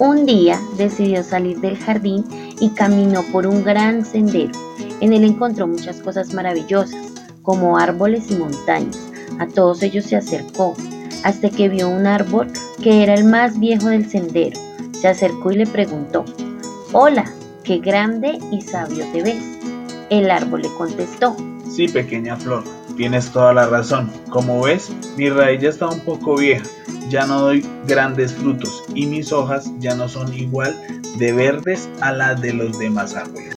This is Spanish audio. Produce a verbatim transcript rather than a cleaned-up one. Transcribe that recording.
Un día decidió salir del jardín y caminó por un gran sendero. En él encontró muchas cosas maravillosas, como árboles y montañas. A todos ellos se acercó, hasta que vio un árbol que era el más viejo del sendero. Se acercó y le preguntó: «Hola, qué grande y sabio te ves». El árbol le contestó: Sí, pequeña flor, tienes toda la razón. Como ves, mi raíz ya está un poco vieja, ya no doy grandes frutos y mis hojas ya no son igual de verdes a las de los demás árboles.